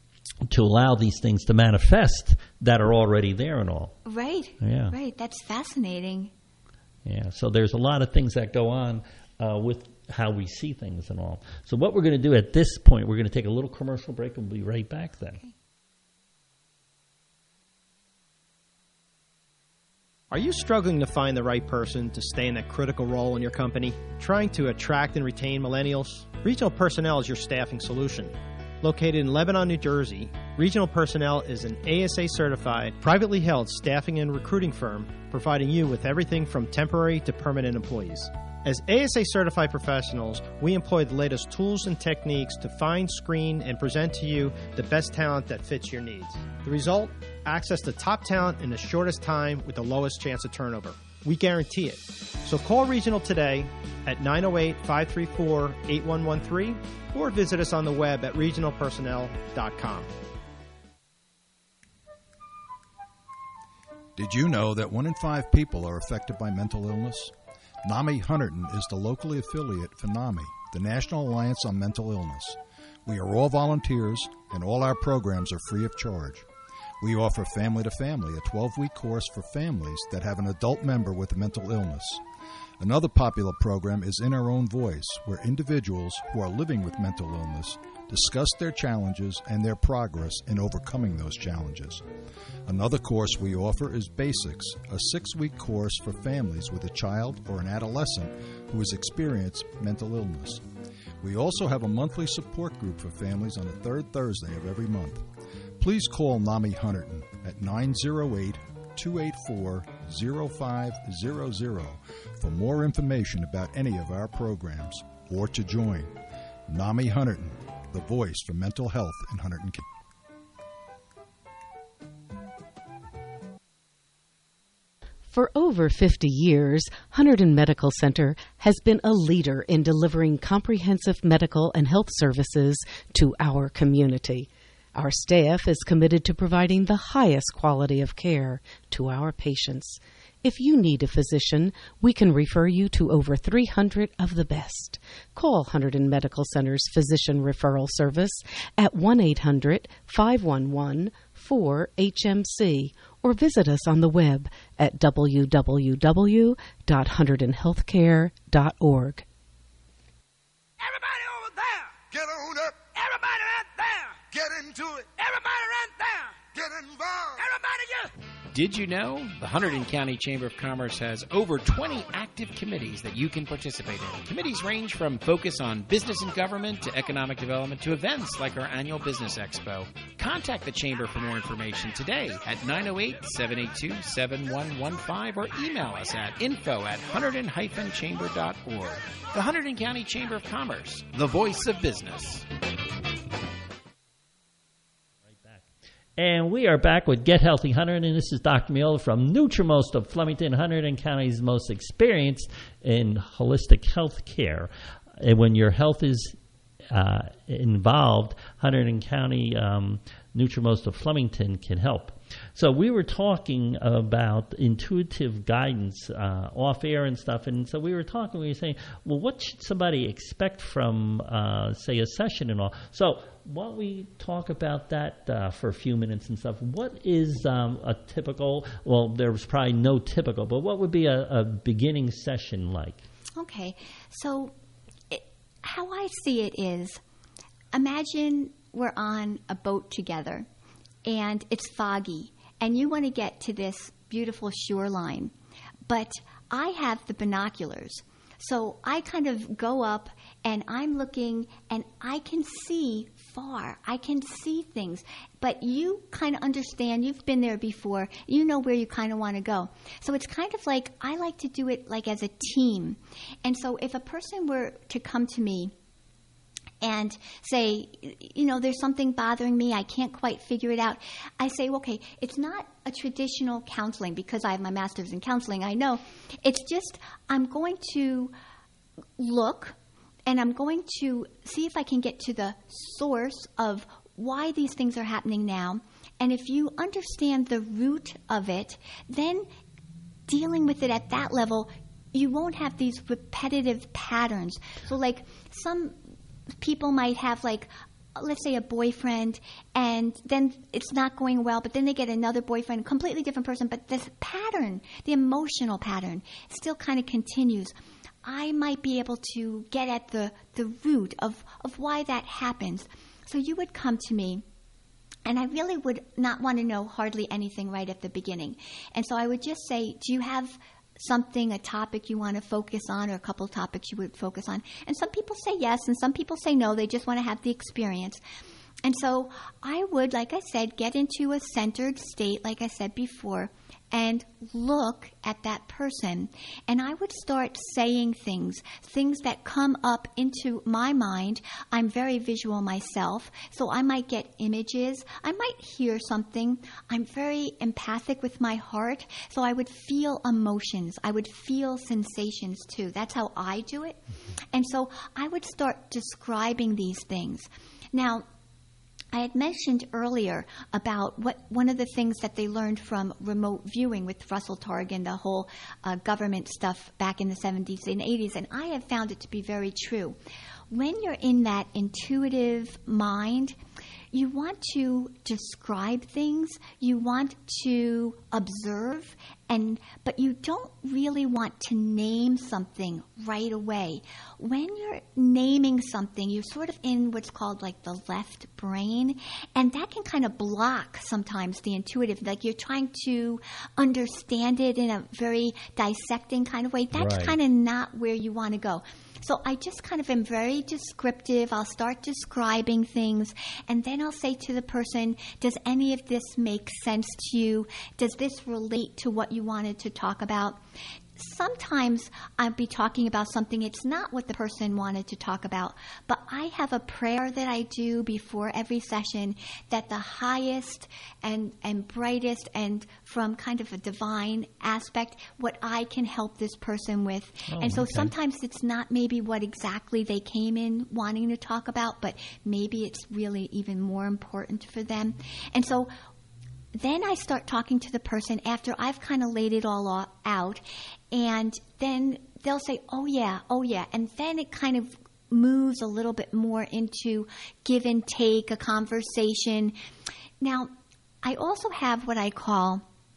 to allow these things to manifest that are already there and all? Right. Yeah. Right. That's fascinating. Yeah. So there's a lot of things that go on uh, with how we see things and all. So what we're going to do at this point, we're going to take a little commercial break and we'll be right back then. Okay. Are you struggling to find the right person to stay in that critical role in your company? Trying to attract and retain millennials? Regional Personnel is your staffing solution. Located in Lebanon, New Jersey, Regional Personnel is an A S A-certified, privately held staffing and recruiting firm providing you with everything from temporary to permanent employees. As A S A-certified professionals, we employ the latest tools and techniques to find, screen, and present to you the best talent that fits your needs. The result? Access to top talent in the shortest time with the lowest chance of turnover. We guarantee it. So call Regional today at nine oh eight, five three four, eight one one three or visit us on the web at regional personnel dot com. Did you know that one in five people are affected by mental illness? NAMI Hunterdon is the locally affiliate for NAMI, the National Alliance on Mental Illness. We are all volunteers, and all our programs are free of charge. We offer Family to Family, a twelve-week course for families that have an adult member with a mental illness. Another popular program is In Our Own Voice, where individuals who are living with mental illness discuss their challenges and their progress in overcoming those challenges. Another course we offer is Basics, a six-week course for families with a child or an adolescent who has experienced mental illness. We also have a monthly support group for families on the third Thursday of every month. Please call NAMI Hunterdon at nine oh eight, two eight four, oh five hundred for more information about any of our programs or to join. NAMI Hunterdon, the voice for mental health in Hunterdon County. For over fifty years, Hunterdon Medical Center has been a leader in delivering comprehensive medical and health services to our community. Our staff is committed to providing the highest quality of care to our patients. If you need a physician, we can refer you to over three hundred of the best. Call Hunterdon Medical Center's Physician Referral Service at one eight hundred, five one one, four H M C or visit us on the web at w w w dot hunterdon healthcare dot org. Everybody over there, get on up. Everybody right there, get into it. Everybody right there, get involved. Everybody get... Did you know the Hunterdon County Chamber of Commerce has over twenty active committees that you can participate in? Committees range from focus on business and government to economic development to events like our annual Business Expo. Contact the Chamber for more information today at nine oh eight, seven eight two, seven one one five or email us at info at hunterdon dash chamber dot org. The Hunterdon County Chamber of Commerce, the voice of business. And we are back with Get Healthy Hunterdon, and this is Doctor Miola from Nutrimost of Flemington, Hunterdon County's most experienced in holistic health care. And when your health is uh, involved, Hunterdon County um, Nutrimost of Flemington can help. So we were talking about intuitive guidance uh, off air and stuff, and so we were talking, we were saying, well, what should somebody expect from, uh, say, a session and all? So why don't we talk about that uh, for a few minutes and stuff? What is um, a typical, well, there's probably no typical, but what would be a, a beginning session like? Okay, so it, how I see it is, imagine we're on a boat together, and it's foggy, and you want to get to this beautiful shoreline, but I have the binoculars. So I kind of go up, and I'm looking, and I can see far. I can see things. But you kind of understand. You've been there before. You know where you kind of want to go. So it's kind of like I like to do it like as a team. And so if a person were to come to me and say, you know, there's something bothering me, I can't quite figure it out, I say, okay, it's not a traditional counseling because I have my master's in counseling, I know. It's just I'm going to look and I'm going to see if I can get to the source of why these things are happening now. And if you understand the root of it, then dealing with it at that level, you won't have these repetitive patterns. So like some people might have, like, let's say a boyfriend, and then it's not going well, but then they get another boyfriend, a completely different person, but this pattern, the emotional pattern, still kind of continues. I might be able to get at the, the root of, of why that happens. So you would come to me, and I really would not want to know hardly anything right at the beginning. And so I would just say, do you have something, a topic you want to focus on, or a couple topics you would focus on? And some people say yes, and some people say no. They just want to have the experience. And so I would, like I said, get into a centered state, like I said before, and look at that person. And I would start saying things, things that come up into my mind. I'm very visual myself, so I might get images. I might hear something. I'm very empathic with my heart, so I would feel emotions. I would feel sensations too. That's how I do it. And so I would start describing these things. Now, I had mentioned earlier about what one of the things that they learned from remote viewing with Russell Targan, the whole uh, government stuff back in the seventies and eighties, and I have found it to be very true. When you're in that intuitive mind, you want to describe things, you want to observe, and but you don't really want to name something right away. When you're naming something, you're sort of in what's called like the left brain, and that can kind of block sometimes the intuitive. Like you're trying to understand it in a very dissecting kind of way. That's Right. kind of not where you want to go. So I just kind of am very descriptive. I'll start describing things, and then I'll say to the person, does any of this make sense to you? Does this relate to what you wanted to talk about? Sometimes I'll be talking about something, it's not what the person wanted to talk about, but I have a prayer that I do before every session that the highest and, and brightest and from kind of a divine aspect, what I can help this person with. Oh, and so okay. sometimes it's not maybe what exactly they came in wanting to talk about, but maybe it's really even more important for them. And so then I start talking to the person after I've kind of laid it all o- out, and then they'll say, oh yeah, oh yeah, and then it kind of moves a little bit more into give and take, a conversation. Now, I also have what I call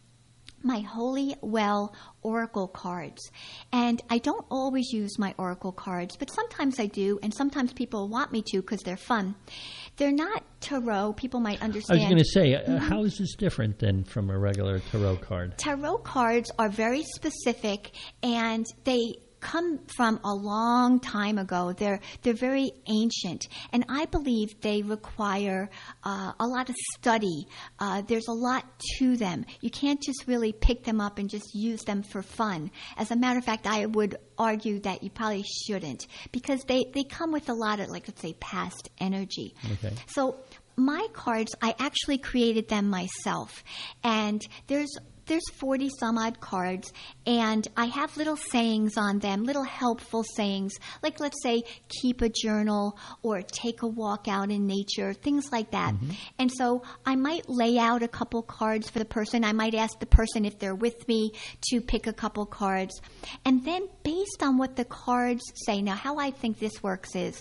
my Holy Well Oracle cards. And I don't always use my Oracle cards, but sometimes I do, and sometimes people want me to because they're fun. They're not tarot. People might I understand. was going to say, uh, Mhm. how is this different than from a regular tarot card? Tarot cards are very specific, and they come from a long time ago. They're they're very ancient, and I believe they require uh, a lot of study. Uh, there's a lot to them. You can't just really pick them up and just use them for fun. As a matter of fact, I would argue that you probably shouldn't, because they, they come with a lot of, like, let's say, past energy. Okay. So my cards, I actually created them myself, and there's There's forty some odd cards, and I have little sayings on them, little helpful sayings, like let's say keep a journal or take a walk out in nature, things like that. Mm-hmm. And so I might lay out a couple cards for the person. I might ask the person if they're with me to pick a couple cards. And then based on what the cards say, now how I think this works is,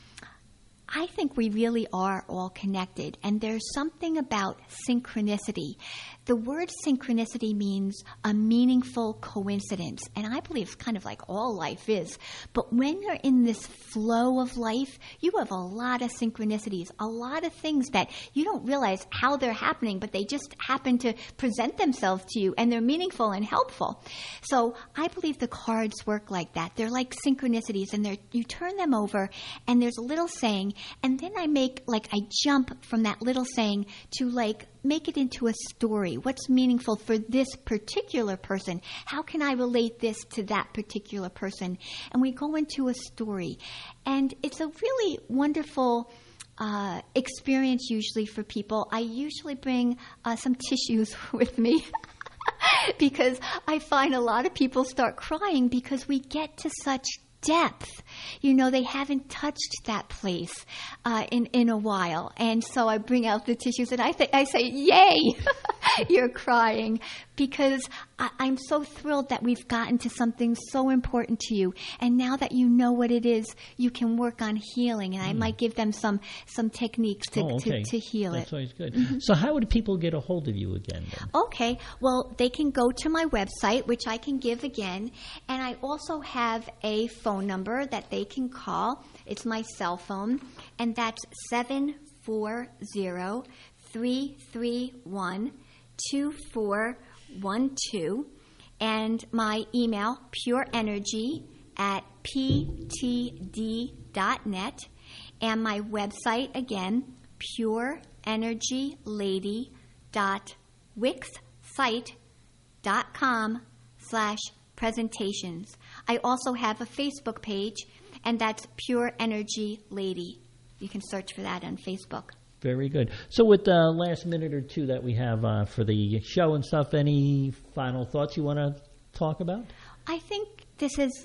I think we really are all connected, and there's something about synchronicity. The word synchronicity means a meaningful coincidence, and I believe it's kind of like all life is. But when you're in this flow of life, you have a lot of synchronicities, a lot of things that you don't realize how they're happening, but they just happen to present themselves to you, and they're meaningful and helpful. So I believe the cards work like that. They're like synchronicities, and they're, you turn them over, and there's a little saying, and then I make, like, I jump from that little saying to, like, make it into a story. What's meaningful for this particular person? How can I relate this to that particular person? And we go into a story. And it's a really wonderful uh, experience usually for people. I usually bring uh, some tissues with me. Because I find a lot of people start crying because we get to such depth. You know, they haven't touched that place uh, in in a while, and so I bring out the tissues and I th- I say, "Yay, you're crying," because I- I'm so thrilled that we've gotten to something so important to you, and now that you know what it is, you can work on healing. And I might give them some some techniques to Oh, okay. to, to heal That's it. always good. Mhm. So how would people get a hold of you again then? Okay, well, they can go to my website, which I can give again, and I also have a phone number that they can call. It's my cell phone, and that's seven four zero, three three one, two four one two, and my email, pureenergy at p t d dot net, and my website, again, pureenergylady dot wixsite dot com slash presentations. I also have a Facebook page, and that's Pure Energy Lady. You can search for that on Facebook. Very good. So with the last minute or two that we have uh, for the show and stuff, any final thoughts you want to talk about? I think this has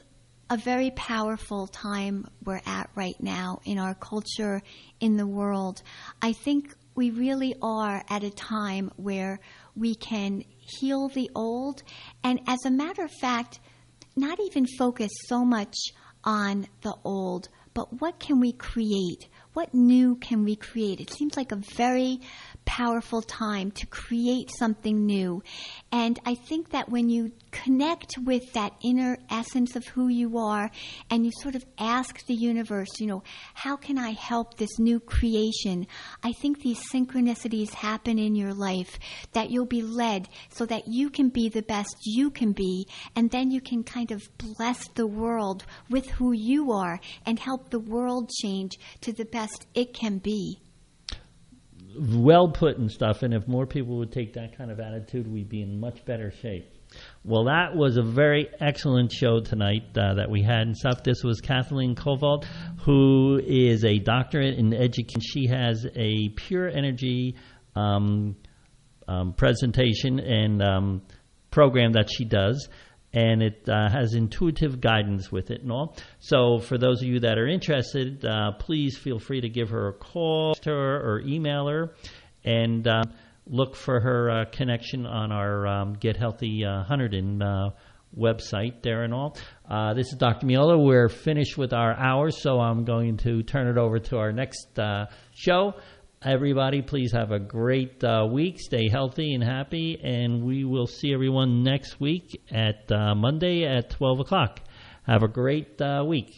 a very powerful time we're at right now in our culture, in the world. I think we really are at a time where we can heal the old, and as a matter of fact, not even focus so much on the old, but what can we create? What new can we create? It seems like a very powerful time to create something new. And I think that when you connect with that inner essence of who you are and you sort of ask the universe, you know, how can I help this new creation? I think these synchronicities happen in your life, that you'll be led so that you can be the best you can be, and then you can kind of bless the world with who you are and help the world change to the best it can be. Well put and stuff, and if more people would take that kind of attitude, we'd be in much better shape. Well, that was a very excellent show tonight uh, that we had and stuff. This was Kathleen Koval, who is a doctorate in education. She has a pure energy um, um, presentation and um, program that she does, and it uh, has intuitive guidance with it and all. So for those of you that are interested, uh, please feel free to give her a call to her or email her, and uh, look for her uh, connection on our um, Get Healthy uh, Hunterdon uh, website there and all. Uh, this is Doctor Miola. We're finished with our hour, so I'm going to turn it over to our next uh, show. Everybody, please have a great uh, week. Stay healthy and happy, and we will see everyone next week at uh, Monday at twelve o'clock. Have a great uh, week.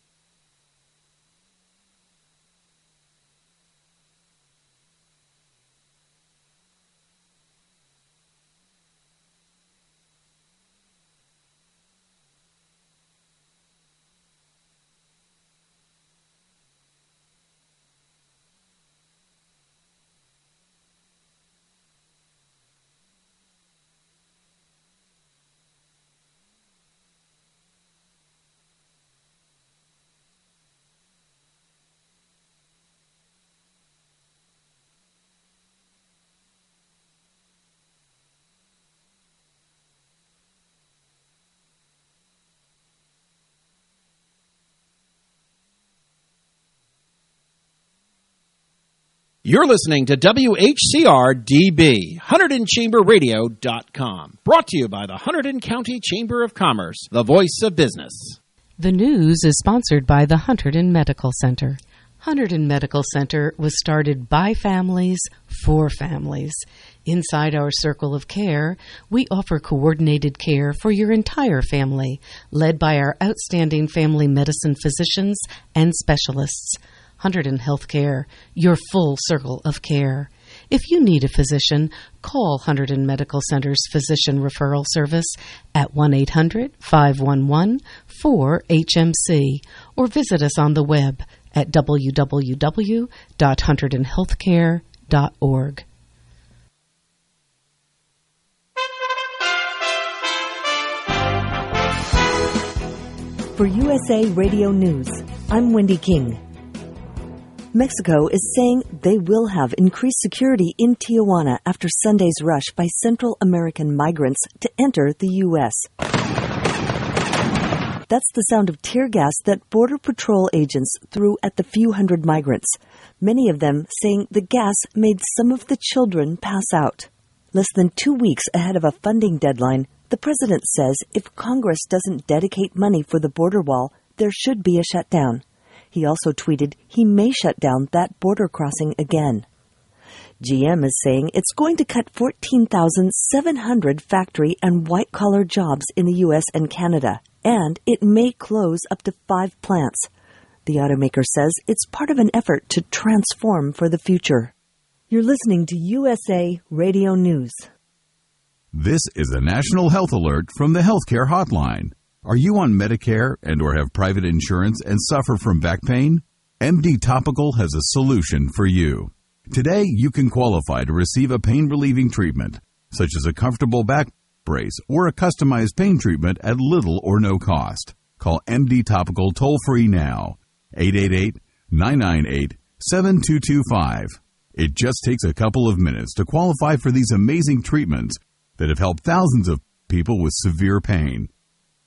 You're listening to W H C R D B, Hunterdon Chamber Radio dot com. Brought to you by the Hunterdon County Chamber of Commerce, the voice of business. The news is sponsored by the Hunterdon Medical Center. Hunterdon Medical Center was started by families for families. Inside our circle of care, we offer coordinated care for your entire family, led by our outstanding family medicine physicians and specialists. Hunterdon Healthcare, your full circle of care. If you need a physician, call Hunterdon Medical Center's Physician Referral Service at one eight hundred, five one one, four H M C or visit us on the web at w w w dot hunterdon healthcare dot org. For U S A Radio News, I'm Wendy King. Mexico is saying they will have increased security in Tijuana after Sunday's rush by Central American migrants to enter the U S. That's the sound of tear gas that Border Patrol agents threw at the few hundred migrants, many of them saying the gas made some of the children pass out. Less than two weeks ahead of a funding deadline, the president says if Congress doesn't dedicate money for the border wall, there should be a shutdown. He also tweeted he may shut down that border crossing again. G M is saying it's going to cut fourteen thousand seven hundred factory and white-collar jobs in the U S and Canada, and it may close up to five plants. The automaker says it's part of an effort to transform for the future. You're listening to U S A Radio News. This is a national health alert from the Healthcare Hotline. Are you on Medicare and or have private insurance and suffer from back pain? M D Topical has a solution for you. Today, you can qualify to receive a pain-relieving treatment, such as a comfortable back brace or a customized pain treatment at little or no cost. Call M D Topical toll-free now, eight eight eight, nine nine eight, seven two two five. It just takes a couple of minutes to qualify for these amazing treatments that have helped thousands of people with severe pain.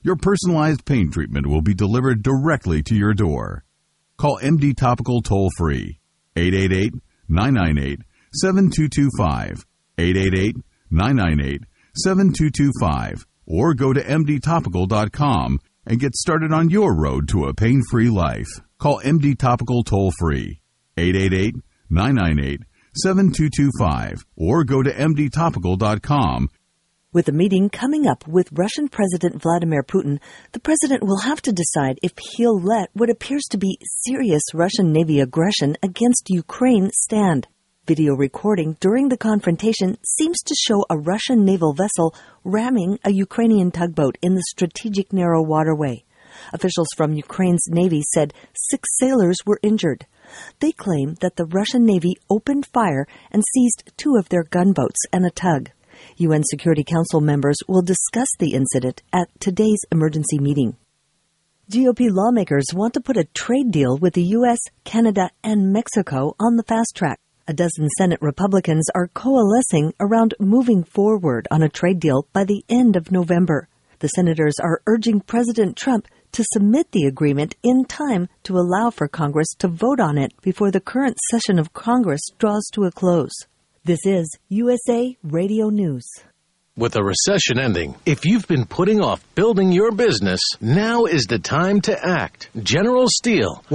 Your personalized pain treatment will be delivered directly to your door. Call M D Topical toll-free, eight eight eight, nine nine eight, seven two two five, eight eight eight, nine nine eight, seven two two five, or go to M D topical dot com and get started on your road to a pain-free life. Call M D Topical toll-free, eight eight eight, nine nine eight, seven two two five, or go to M D topical dot com. With a meeting coming up with Russian President Vladimir Putin, the president will have to decide if he'll let what appears to be serious Russian Navy aggression against Ukraine stand. Video recording during the confrontation seems to show a Russian naval vessel ramming a Ukrainian tugboat in the strategic narrow waterway. Officials from Ukraine's Navy said six sailors were injured. They claim that the Russian Navy opened fire and seized two of their gunboats and a tug. U N Security Council members will discuss the incident at today's emergency meeting. G O P lawmakers want to put a trade deal with the U S, Canada, and Mexico on the fast track. A dozen Senate Republicans are coalescing around moving forward on a trade deal by the end of November. The senators are urging President Trump to submit the agreement in time to allow for Congress to vote on it before the current session of Congress draws to a close. This is U S A Radio News. With a recession ending, if you've been putting off building your business, now is the time to act. General Steel